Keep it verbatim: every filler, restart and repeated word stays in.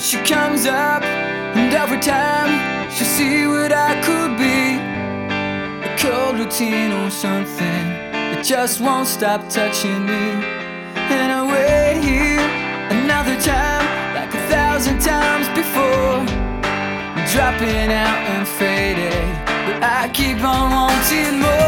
she comes up, and every time she'll see what I could be. A cold routine or something that just won't stop touching me. And I wait here another time, like a thousand times before, dropping out and fading, but I keep on wanting more.